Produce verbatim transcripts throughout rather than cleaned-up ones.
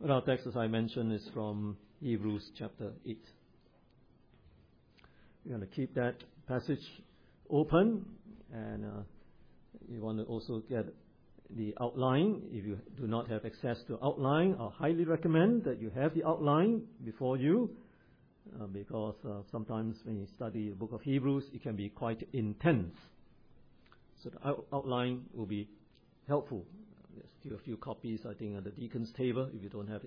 Well, our text, as I mentioned, is from Hebrews chapter eight. We're going to keep that passage open, and uh, you want to also get the outline. If you do not have access to outline, I highly recommend that you have the outline before you, uh, because uh, sometimes when you study the book of Hebrews, it can be quite intense. So the out- outline will be helpful. There's still a few copies, I think, at the deacon's table if you don't have it.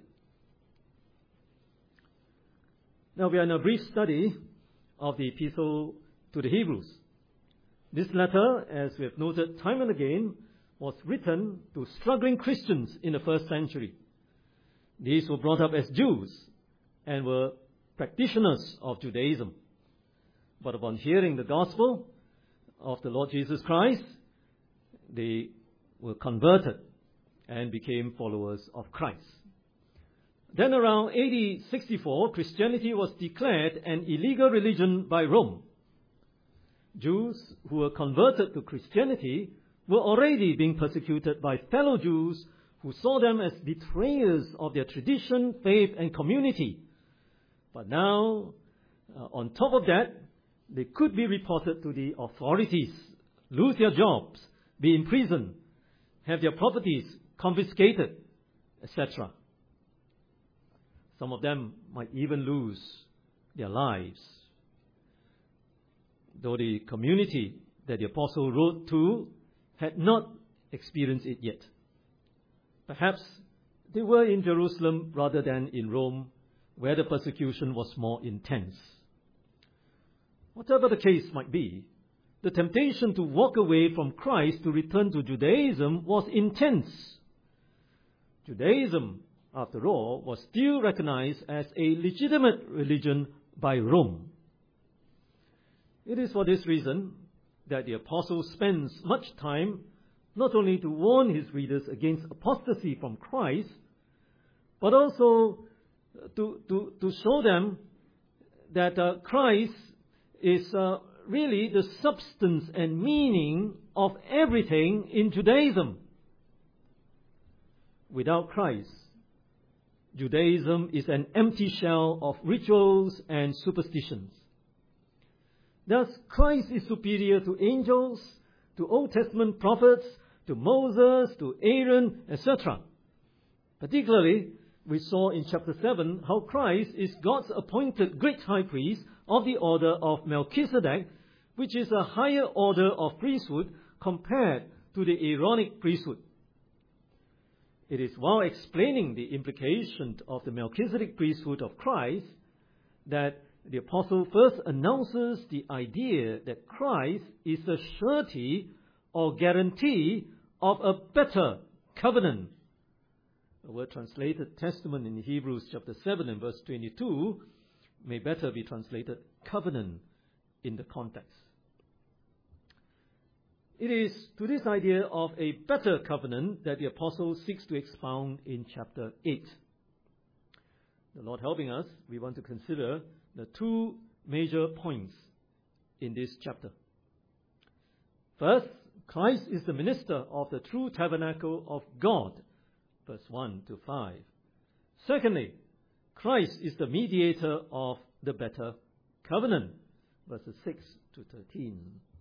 Now we are in a brief study of the epistle to the Hebrews. This letter, as we have noted time and again, was written to struggling Christians in the first century. These were brought up as Jews and were practitioners of Judaism. But upon hearing the gospel of the Lord Jesus Christ, they were converted and became followers of Christ. Then around A D sixty-four, Christianity was declared an illegal religion by Rome. Jews who were converted to Christianity were already being persecuted by fellow Jews who saw them as betrayers of their tradition, faith, and community. But now, uh, on top of that, they could be reported to the authorities, lose their jobs, be imprisoned, have their properties confiscated, et cetera. Some of them might even lose their lives. Though the community that the apostle wrote to had not experienced it yet. Perhaps they were in Jerusalem rather than in Rome, where the persecution was more intense. Whatever the case might be, the temptation to walk away from Christ to return to Judaism was intense. Judaism, after all, was still recognized as a legitimate religion by Rome. It is for this reason that the apostle spends much time not only to warn his readers against apostasy from Christ, but also to, to, to show them that uh, Christ is uh, really the substance and meaning of everything in Judaism. Without Christ, Judaism is an empty shell of rituals and superstitions. Thus, Christ is superior to angels, to Old Testament prophets, to Moses, to Aaron, et cetera. Particularly, we saw in chapter seven how Christ is God's appointed great high priest of the order of Melchizedek, which is a higher order of priesthood compared to the Aaronic priesthood. It is while explaining the implication of the Melchizedek priesthood of Christ that the apostle first announces the idea that Christ is a surety or guarantee of a better covenant. The word translated testament in Hebrews chapter seven and verse twenty-two may better be translated covenant in the context. It is to this idea of a better covenant that the apostle seeks to expound in chapter eight. The Lord helping us, we want to consider the two major points in this chapter. First, Christ is the minister of the true tabernacle of God, verse one to five. Secondly, Christ is the mediator of the better covenant, verses six to thirteen.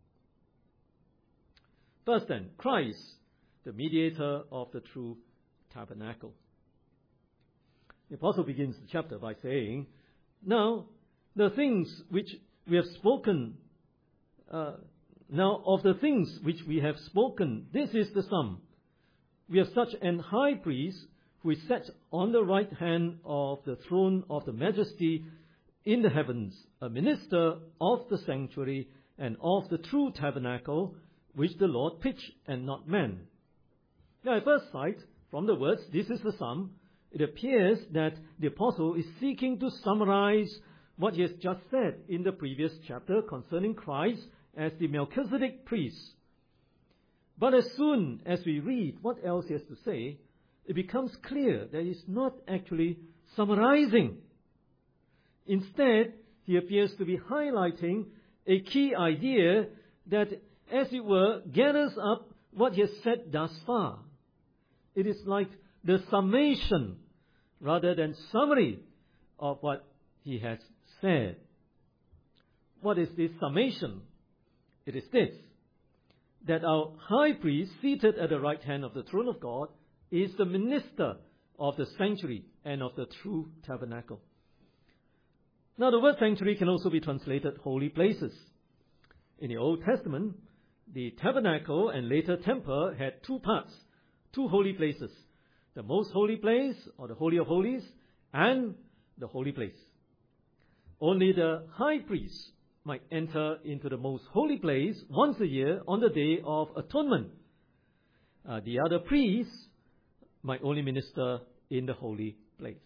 First then, Christ, the mediator of the true tabernacle. The apostle begins the chapter by saying, Now, the things which we have spoken, uh, now of the things which we have spoken, this is the sum. We have such an high priest who is set on the right hand of the throne of the majesty in the heavens, a minister of the sanctuary and of the true tabernacle, which the Lord pitched and not man. Now, at first sight, from the words, this is the sum, it appears that the apostle is seeking to summarize what he has just said in the previous chapter concerning Christ as the Melchizedek priest. But as soon as we read what else he has to say, it becomes clear that he's not actually summarizing. Instead, he appears to be highlighting a key idea that, as it were, gathers up what he has said thus far. It is like the summation, rather than summary of what he has said. What is this summation? It is this, that our high priest, seated at the right hand of the throne of God, is the minister of the sanctuary and of the true tabernacle. Now, the word sanctuary can also be translated holy places. In the Old Testament, the tabernacle and later temple had two parts, two holy places: the most holy place, or the Holy of Holies, and the holy place. Only the high priest might enter into the most holy place once a year on the Day of Atonement. Uh, the other priests might only minister in the holy place.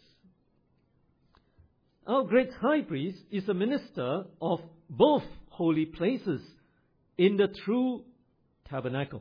Our great high priest is a minister of both holy places in the true tabernacle.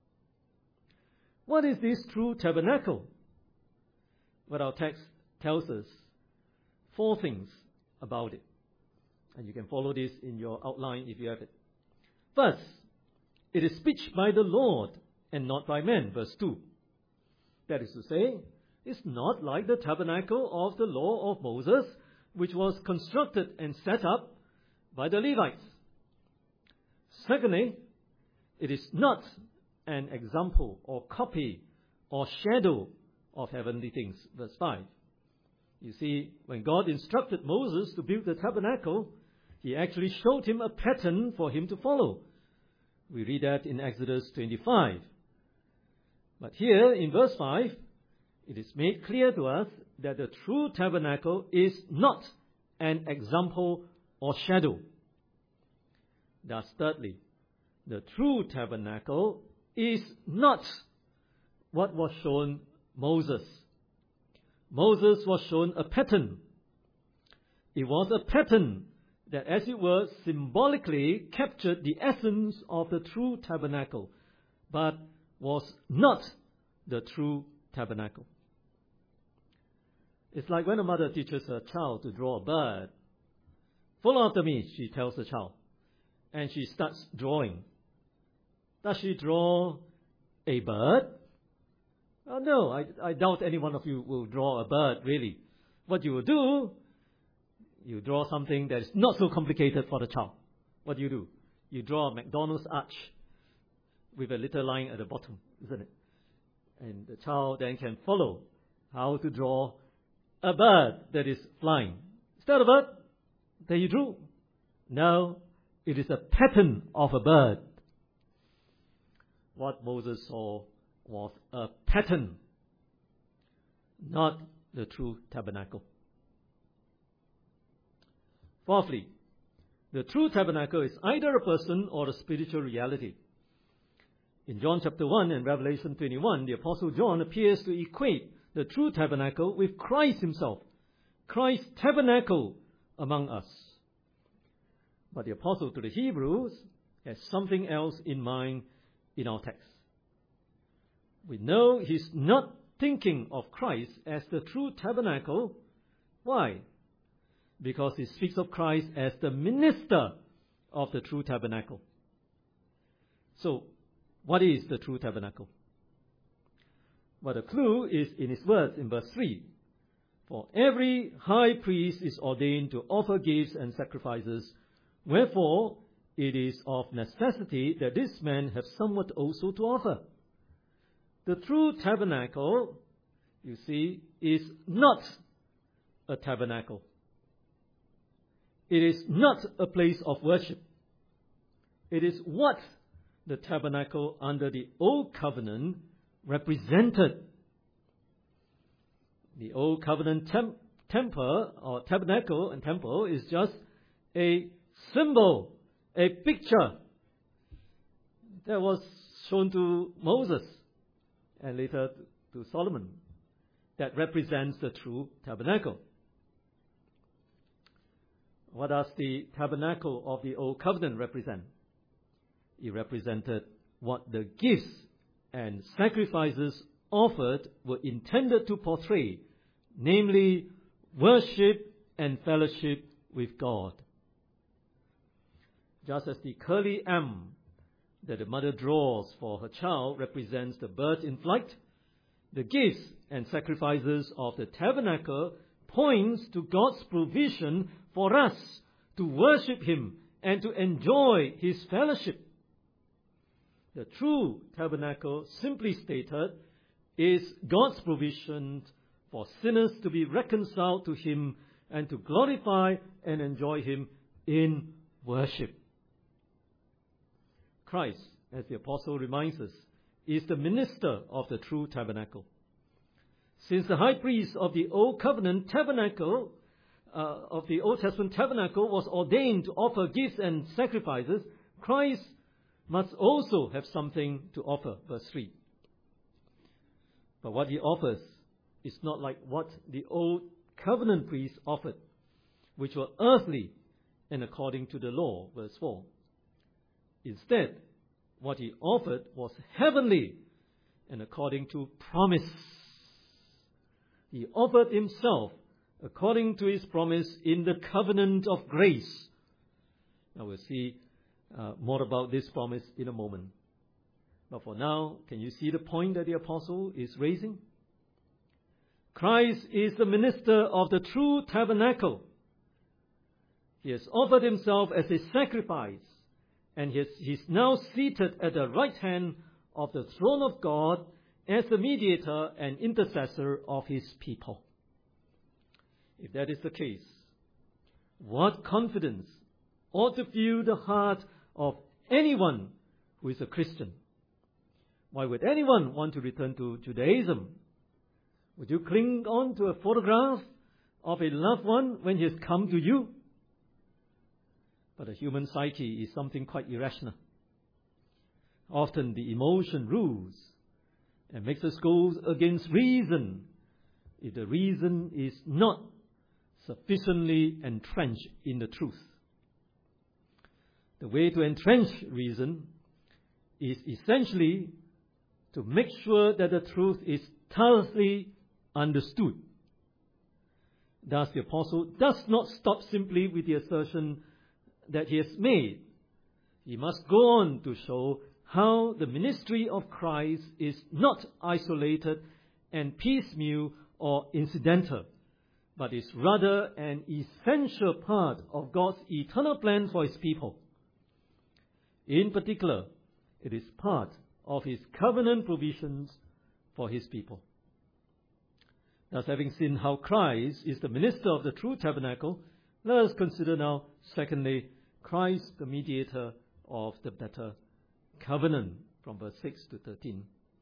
What is this true tabernacle? Well, our text tells us four things about it. And you can follow this in your outline if you have it. First, it is speech by the Lord and not by men, verse two. That is to say, it's not like the tabernacle of the law of Moses, which was constructed and set up by the Levites. Secondly, it is not an example or copy or shadow of heavenly things, verse five. You see, when God instructed Moses to build the tabernacle, he actually showed him a pattern for him to follow. We read that in Exodus twenty-five. But here in verse five, it is made clear to us that the true tabernacle is not an example or shadow. Thus, thirdly, the true tabernacle is not what was shown Moses. Moses was shown a pattern. It was a pattern that, as it were, symbolically captured the essence of the true tabernacle, but was not the true tabernacle. It's like when a mother teaches her child to draw a bird. Follow after me, she tells the child, and she starts drawing. Does she draw a bird? Oh, no, I, I doubt any one of you will draw a bird, really. What you will do, you draw something that is not so complicated for the child. What do you do? You draw a McDonald's arch with a little line at the bottom, isn't it? And the child then can follow how to draw a bird that is flying. Is that a bird that you drew? No, it is a pattern of a bird. What Moses saw was a pattern, not the true tabernacle. Fourthly, the true tabernacle is either a person or a spiritual reality. In John chapter one and Revelation twenty-one, the Apostle John appears to equate the true tabernacle with Christ himself. Christ tabernacle among us. But the Apostle to the Hebrews has something else in mind in our text. We know he's not thinking of Christ as the true tabernacle. Why? Because he speaks of Christ as the minister of the true tabernacle. So, what is the true tabernacle? Well, the clue is in his words in verse three. For every high priest is ordained to offer gifts and sacrifices, wherefore it is of necessity that this man have somewhat also to offer. The true tabernacle, you see, is not a tabernacle. It is not a place of worship. It is what the tabernacle under the Old Covenant represented. The Old Covenant tem- temple or tabernacle and temple is just a symbol, a picture that was shown to Moses and later to Solomon that represents the true tabernacle. What does the tabernacle of the Old Covenant represent? It represented what the gifts and sacrifices offered were intended to portray, namely worship and fellowship with God. Just as the curly M that the mother draws for her child represents the bird in flight, The gifts and sacrifices of the tabernacle points to God's provision for us to worship Him and to enjoy His fellowship. The true tabernacle, simply stated, is God's provision for sinners to be reconciled to Him and to glorify and enjoy Him in worship. Christ, as the apostle reminds us, is the minister of the true tabernacle. Since the high priest of the Old Covenant tabernacle, uh, of the Old Testament tabernacle was ordained to offer gifts and sacrifices, Christ must also have something to offer. Verse three. But what He offers is not like what the Old Covenant priests offered, which were earthly and according to the law. Verse four. Instead, what He offered was heavenly and according to promise. He offered Himself according to His promise in the covenant of grace. Now we'll see uh, more about this promise in a moment. But for now, can you see the point that the apostle is raising? Christ is the minister of the true tabernacle. He has offered Himself as a sacrifice, and he is now seated at the right hand of the throne of God as the mediator and intercessor of His people. If that is the case, what confidence ought to fill the heart of anyone who is a Christian? Why would anyone want to return to Judaism? Would you cling on to a photograph of a loved one when he has come to you? But the human psyche is something quite irrational. Often the emotion rules and makes us go against reason if the reason is not sufficiently entrenched in the truth. The way to entrench reason is essentially to make sure that the truth is thoroughly understood. Thus, the apostle does not stop simply with the assertion that he has made. He must go on to show how the ministry of Christ is not isolated and piecemeal or incidental, but is rather an essential part of God's eternal plan for His people. In particular, it is part of His covenant provisions for His people. Thus, having seen how Christ is the minister of the true tabernacle, let us consider now, secondly, Christ the mediator of the better covenant, from verse six to thirteen.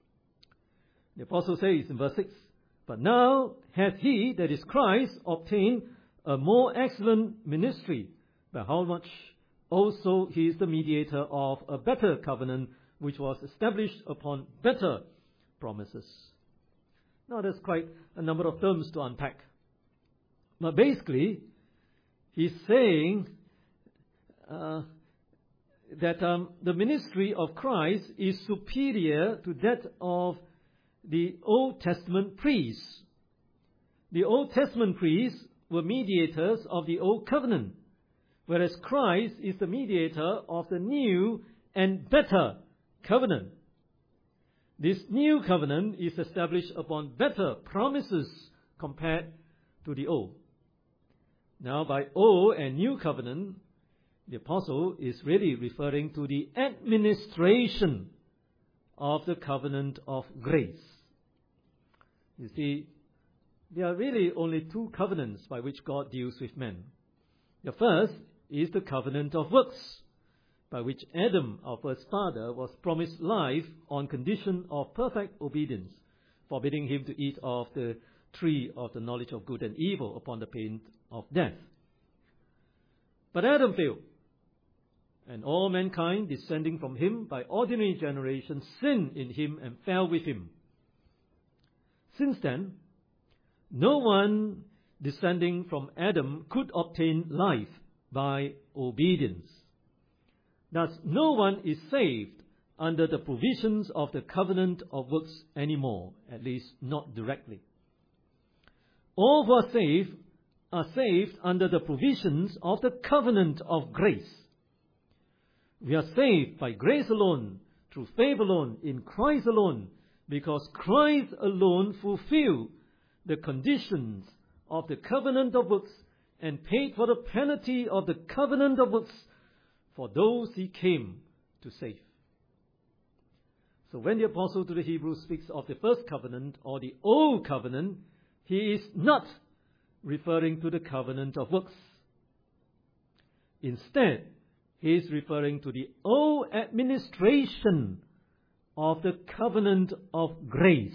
The apostle says in verse six, "But now hath He," that is Christ, "obtained a more excellent ministry, by how much also He is the mediator of a better covenant, which was established upon better promises." Now there's quite a number of terms to unpack. But basically, he's saying uh, that um, the ministry of Christ is superior to that of the Old Testament priests. The Old Testament priests were mediators of the Old Covenant, whereas Christ is the mediator of the new and better covenant. This new covenant is established upon better promises compared to the old. Now, by old and new covenant, the apostle is really referring to the administration of the covenant of grace. You see, there are really only two covenants by which God deals with men. The first is the covenant of works, by which Adam, our first father, was promised life on condition of perfect obedience, forbidding him to eat of the tree of the knowledge of good and evil upon the pain of death. But Adam failed, and all mankind descending from him by ordinary generation sinned in him and fell with him. Since then, no one descending from Adam could obtain life by obedience. Thus, no one is saved under the provisions of the covenant of works anymore, at least not directly. All who are saved are saved under the provisions of the covenant of grace. We are saved by grace alone, through faith alone, in Christ alone, because Christ alone fulfilled the conditions of the covenant of works and paid for the penalty of the covenant of works for those he came to save. So when the apostle to the Hebrews speaks of the first covenant or the old covenant, he is not referring to the covenant of works. Instead, he is referring to the old administration of the covenant of grace.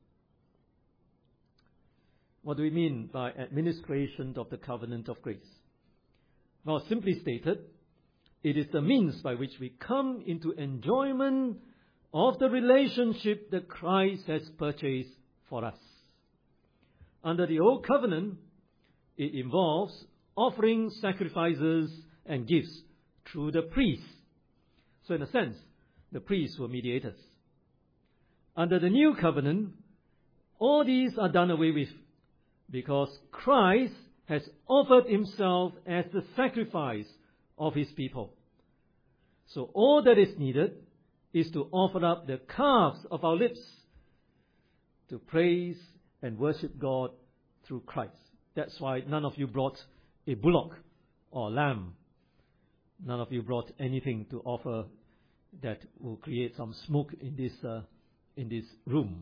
What do we mean by administration of the covenant of grace? Well, simply stated, it is the means by which we come into enjoyment of the relationship that Christ has purchased for us. Under the old covenant, it involves offering sacrifices and gifts through the priests. So in a sense, the priests were mediators. Under the new covenant, all these are done away with because Christ has offered himself as the sacrifice of his people. So all that is needed is to offer up the calves of our lips to praise and worship God through Christ. That's why none of you brought a bullock or lamb. None of you brought anything to offer that will create some smoke in this uh, in this room.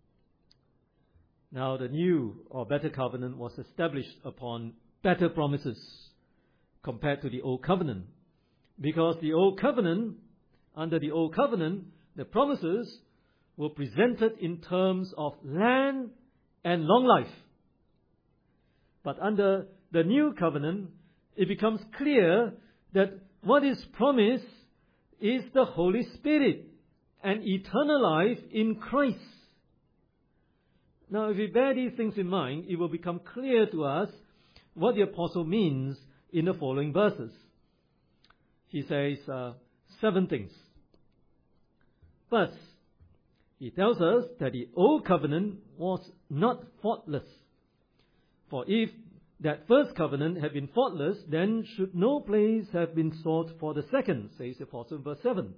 Now the new or better covenant was established upon better promises compared to the old covenant. Because the old covenant, under the old covenant, the promises were presented in terms of land and long life. But under the new covenant, it becomes clear that what is promised is the Holy Spirit and eternal life in Christ. Now, if we bear these things in mind, it will become clear to us what the apostle means in the following verses. He says uh, seven things. First, he tells us that the old covenant was not faultless. For if that first covenant had been faultless, then should no place have been sought for the second, says the apostle in verse seven.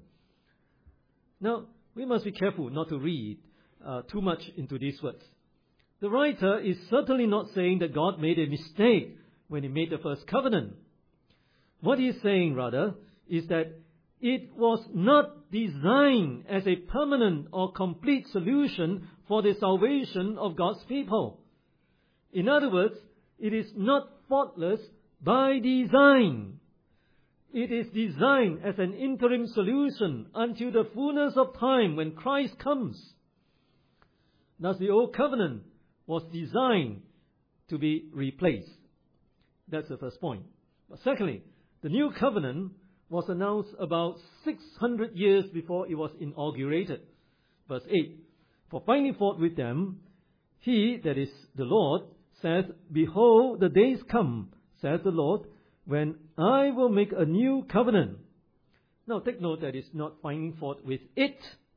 Now, we must be careful not to read uh, too much into these words. The writer is certainly not saying that God made a mistake when he made the first covenant. What he is saying, rather, is that it was not designed as a permanent or complete solution for the salvation of God's people. In other words, it is not faultless by design. It is designed as an interim solution until the fullness of time when Christ comes. Thus, the old covenant was designed to be replaced. That's the first point. But secondly, the new covenant was announced about six hundred years before it was inaugurated. Verse eight, for finding fault with them, he, that is the Lord, says, behold, the days come, says the Lord, when I will make a new covenant. Now take note that it's not finding fault with it,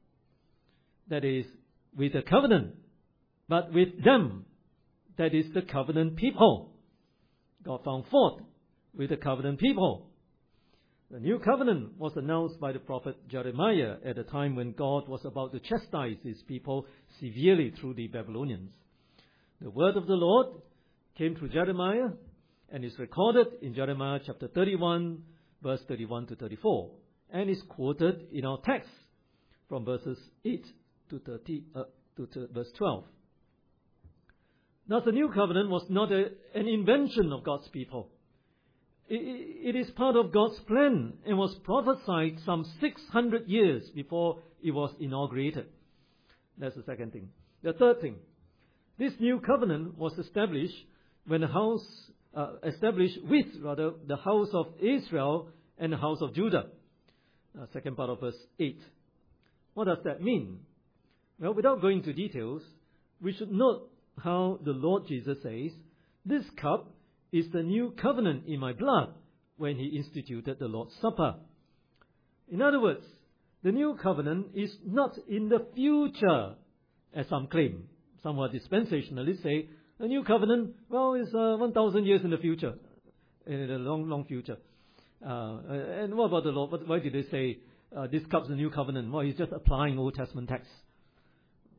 that is, with the covenant, but with them, that is the covenant people. God found fault with the covenant people. The new covenant was announced by the prophet Jeremiah at a time when God was about to chastise his people severely through the Babylonians. The word of the Lord came through Jeremiah and is recorded in Jeremiah chapter thirty-one, verse thirty-one to thirty-four, and is quoted in our text from verses eight to thirty uh, to, to verse twelve. Thus, the new covenant was not a, an invention of God's people. It, it is part of God's plan and was prophesied some six hundred years before it was inaugurated. That's the second thing. The third thing, this new covenant was established when the house, uh, established with, rather, the house of Israel and the house of Judah. Uh, second part of verse eight. What does that mean? Well, without going into details, we should note how the Lord Jesus says, this cup is the new covenant in my blood, when he instituted the Lord's Supper. In other words, the new covenant is not in the future, as some claim. Some are dispensationalists say, the new covenant, well, is uh, one thousand years in the future, in the long, long future. Uh, and what about the Lord? Why did they say uh, this cup's the new covenant? Well, he's just applying Old Testament texts.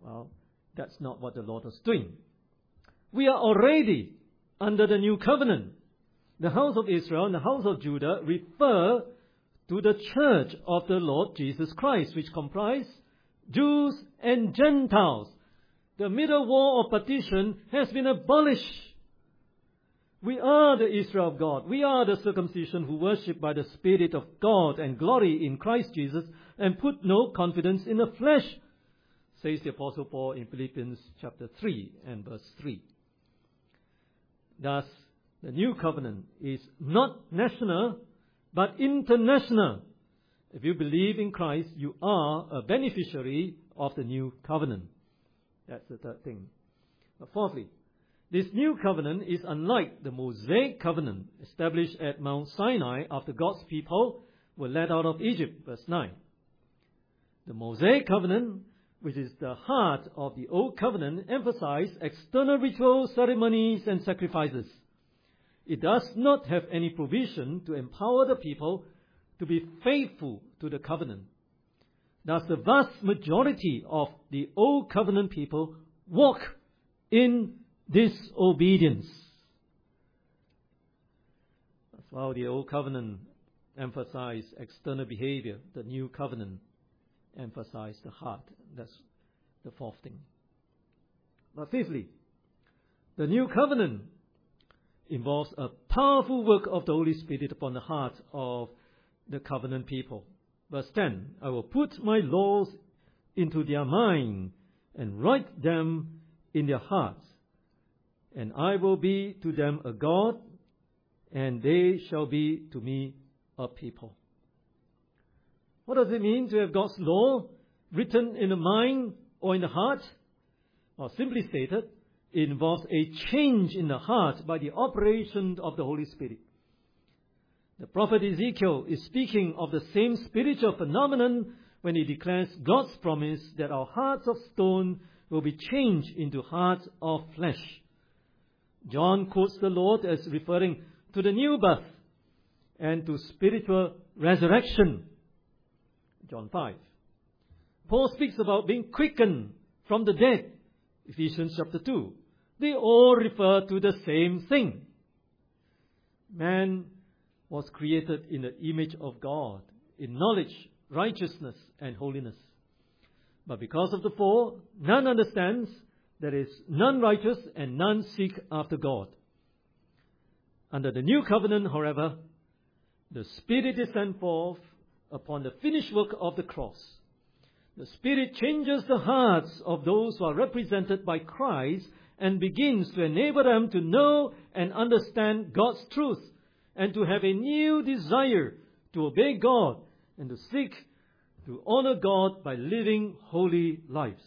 Well, that's not what the Lord was doing. We are already under the new covenant. The house of Israel and the house of Judah refer to the church of the Lord Jesus Christ, which comprise Jews and Gentiles. The middle wall of partition has been abolished. We are the Israel of God. We are the circumcision who worship by the Spirit of God and glory in Christ Jesus and put no confidence in the flesh, says the Apostle Paul in Philippians chapter three and verse three. Thus, the new covenant is not national, but international. If you believe in Christ, you are a beneficiary of the new covenant. That's the third thing. But fourthly, this new covenant is unlike the Mosaic covenant established at Mount Sinai after God's people were led out of Egypt, verse nine. The Mosaic covenant, which is the heart of the Old Covenant, emphasized external rituals, ceremonies, and sacrifices. It does not have any provision to empower the people to be faithful to the covenant. Thus, the vast majority of the Old Covenant people walk in disobedience. That's why the Old Covenant emphasized external behavior. The New Covenant emphasized the heart. That's the fourth thing. But fifthly, the New Covenant involves a powerful work of the Holy Spirit upon the heart of the covenant people. Verse ten, I will put my laws into their mind and write them in their hearts, and I will be to them a God, and they shall be to me a people. What does it mean to have God's law written in the mind or in the heart? Well, simply stated, it involves a change in the heart by the operation of the Holy Spirit. The prophet Ezekiel is speaking of the same spiritual phenomenon when he declares God's promise that our hearts of stone will be changed into hearts of flesh. John quotes the Lord as referring to the new birth and to spiritual resurrection. John five. Paul speaks about being quickened from the dead. Ephesians chapter two. They all refer to the same thing. Man was created in the image of God, in knowledge, righteousness, and holiness. But because of the fall, none understands, there is none righteous, and none seek after God. Under the new covenant, however, the Spirit is sent forth upon the finished work of the cross. The Spirit changes the hearts of those who are represented by Christ and begins to enable them to know and understand God's truth and to have a new desire to obey God and to seek to honor God by living holy lives.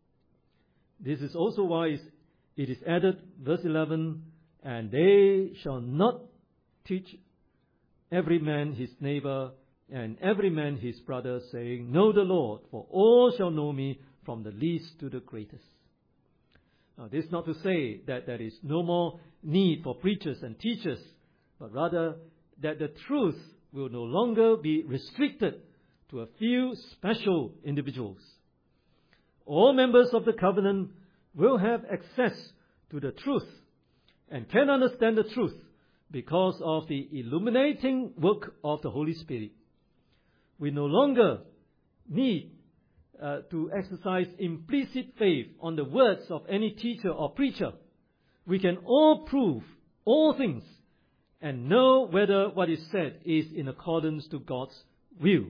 This is also why it is added, verse eleven, and they shall not teach every man his neighbor and every man his brother, saying, Know the Lord, for all shall know me, from the least to the greatest. Now, this is not to say that there is no more need for preachers and teachers, but rather that the truth will no longer be restricted to a few special individuals. All members of the covenant will have access to the truth and can understand the truth because of the illuminating work of the Holy Spirit. We no longer need uh, to exercise implicit faith on the words of any teacher or preacher. We can all prove all things and know whether what is said is in accordance to God's will.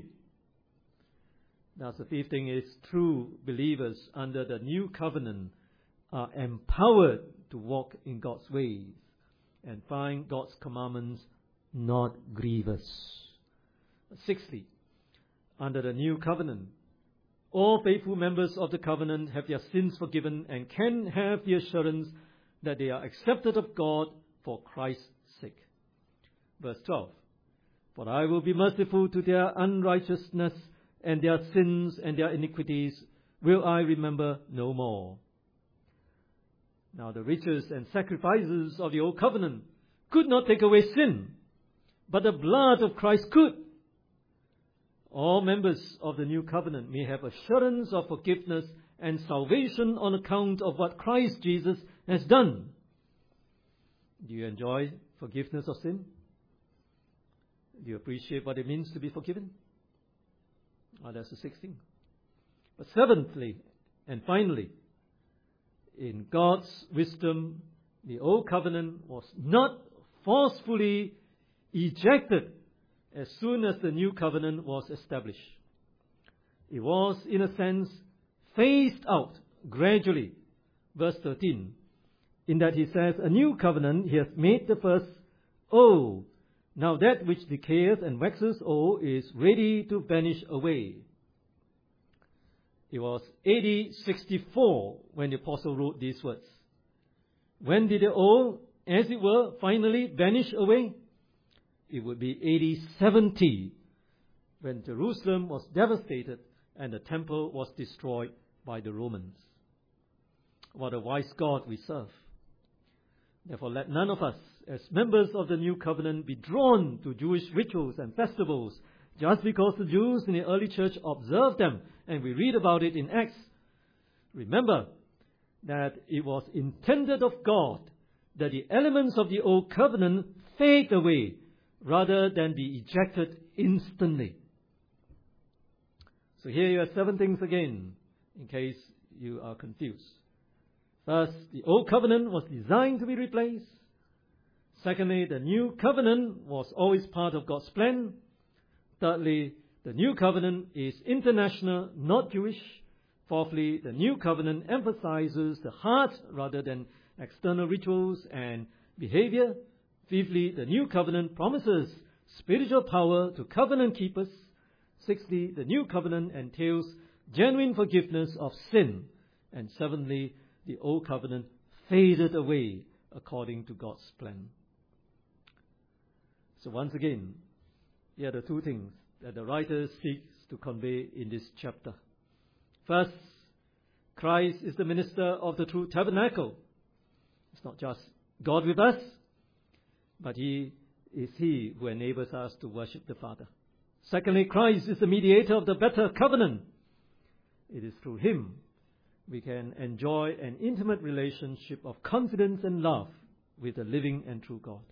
Now, the fifth thing is true believers under the new covenant are empowered to walk in God's ways and find God's commandments not grievous. Sixthly, under the new covenant, all faithful members of the covenant have their sins forgiven and can have the assurance that they are accepted of God for Christ's sake. Verse twelve, For I will be merciful to their unrighteousness, and their sins and their iniquities will I remember no more. Now, the riches and sacrifices of the old covenant could not take away sin, but the blood of Christ could. All members of the new covenant may have assurance of forgiveness and salvation on account of what Christ Jesus has done. Do you enjoy forgiveness of sin? Do you appreciate what it means to be forgiven? Oh, that's the sixth thing. But seventhly, and finally, in God's wisdom, the old covenant was not forcefully ejected as soon as the new covenant was established. It was, in a sense, phased out gradually. Verse thirteen, in that he says, a new covenant he has made the first old. Now that which decays and waxes old is ready to vanish away. It was A D sixty-four when the apostle wrote these words. When did the old, as it were, finally vanish away? It would be A D seventy, when Jerusalem was devastated and the temple was destroyed by the Romans. What a wise God we serve. Therefore, let none of us, as members of the new covenant, be drawn to Jewish rituals and festivals just because the Jews in the early church observed them, and we read about it in Acts. Remember that it was intended of God that the elements of the old covenant fade away rather than be ejected instantly. So here you have seven things again, in case you are confused. First, the old covenant was designed to be replaced. Secondly, the new covenant was always part of God's plan. Thirdly, the new covenant is international, not Jewish. Fourthly, the new covenant emphasizes the heart rather than external rituals and behavior. Fifthly, the new covenant promises spiritual power to covenant keepers. Sixthly, the new covenant entails genuine forgiveness of sin. And seventhly, the old covenant faded away according to God's plan. So once again, here are the two things that the writer seeks to convey in this chapter. First, Christ is the minister of the true tabernacle. It's not just God with us, but He is He who enables us to worship the Father. Secondly, Christ is the mediator of the better covenant. It is through Him we can enjoy an intimate relationship of confidence and love with the living and true God.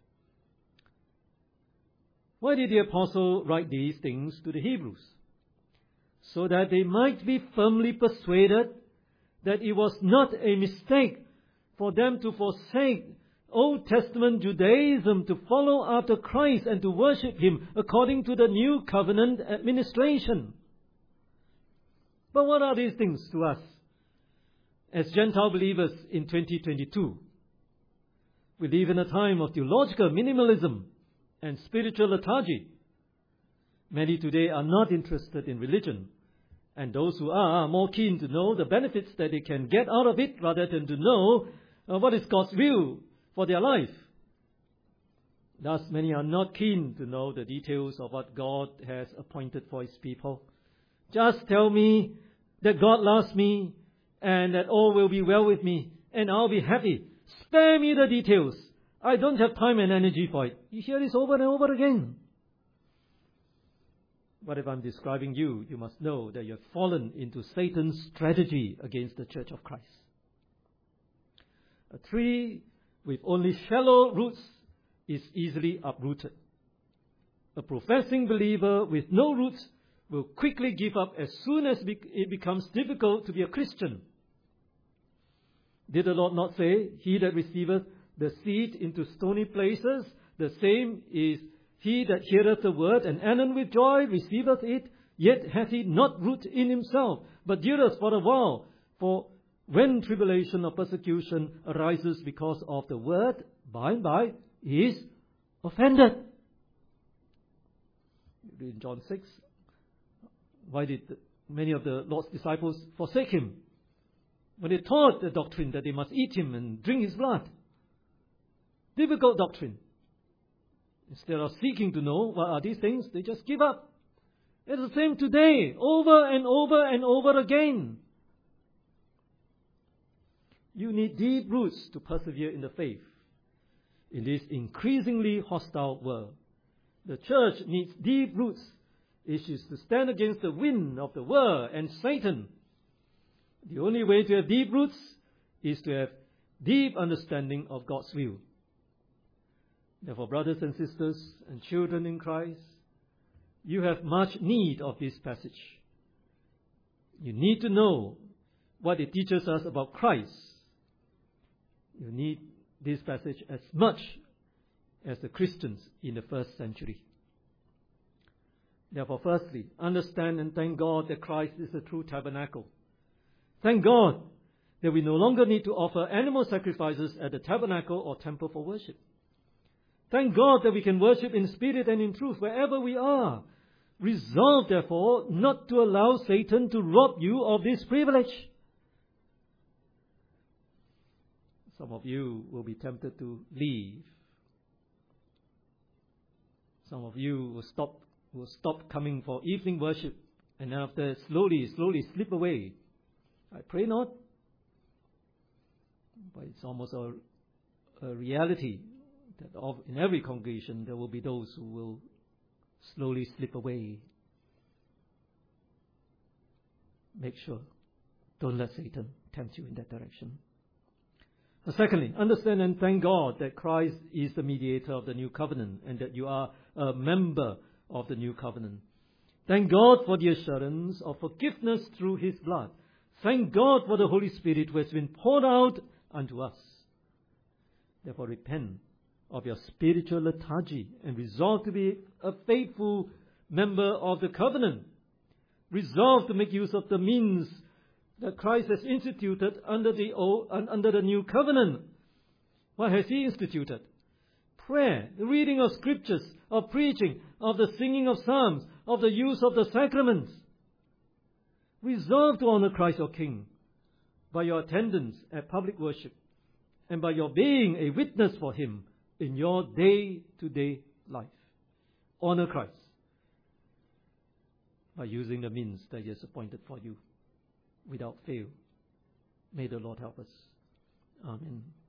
Why did the apostle write these things to the Hebrews? So that they might be firmly persuaded that it was not a mistake for them to forsake Old Testament Judaism to follow after Christ and to worship Him according to the new covenant administration. But what are these things to us as Gentile believers in twenty twenty-two? We live in a time of theological minimalism and spiritual lethargy. Many today are not interested in religion, and those who are are more keen to know the benefits that they can get out of it rather than to know uh, what is God's will for their life. Thus, many are not keen to know the details of what God has appointed for His people. Just tell me that God loves me and that all will be well with me and I'll be happy. Spare me the details. I don't have time and energy for it. You hear this over and over again. But if I'm describing you, you must know that you have fallen into Satan's strategy against the Church of Christ. A tree with only shallow roots is easily uprooted. A professing believer with no roots will quickly give up as soon as it becomes difficult to be a Christian. Did the Lord not say, "He that receiveth the seed into stony places, the same is he that heareth the word, and anon with joy receiveth it, yet hath he not root in himself, but dureth for a while. For when tribulation or persecution arises because of the word, by and by he is offended." In John six, why did many of the Lord's disciples forsake Him? When they taught the doctrine that they must eat Him and drink His blood. Difficult doctrine. Instead of seeking to know what are these things, they just give up. It's the same today, over and over and over again. You need deep roots to persevere in the faith in this increasingly hostile world. The church needs deep roots. It is to stand against the wind of the world and Satan. The only way to have deep roots is to have deep understanding of God's will. Therefore, brothers and sisters and children in Christ, you have much need of this passage. You need to know what it teaches us about Christ. You need this passage as much as the Christians in the first century. Therefore, firstly, understand and thank God that Christ is the true tabernacle. Thank God that we no longer need to offer animal sacrifices at the tabernacle or temple for worship. Thank God that we can worship in spirit and in truth wherever we are. Resolve, therefore, not to allow Satan to rob you of this privilege. Some of you will be tempted to leave. Some of you will stop, will stop coming for evening worship, and after slowly, slowly slip away. I pray not, but it's almost a, a reality that of, in every congregation there will be those who will slowly slip away. Make sure, don't let Satan tempt you in that direction. Now, secondly, understand and thank God that Christ is the mediator of the new covenant and that you are a member of the new covenant. Thank God for the assurance of forgiveness through His blood. Thank God for the Holy Spirit who has been poured out unto us. Therefore, repent of your spiritual lethargy and resolve to be a faithful member of the covenant. Resolve to make use of the means that Christ has instituted under the old and under the new covenant. What has He instituted? Prayer, the reading of scriptures, of preaching, of the singing of psalms, of the use of the sacraments. Resolve to honor Christ your King by your attendance at public worship and by your being a witness for Him in your day-to-day life. Honor Christ by using the means that He has appointed for you without fail. May the Lord help us. Amen.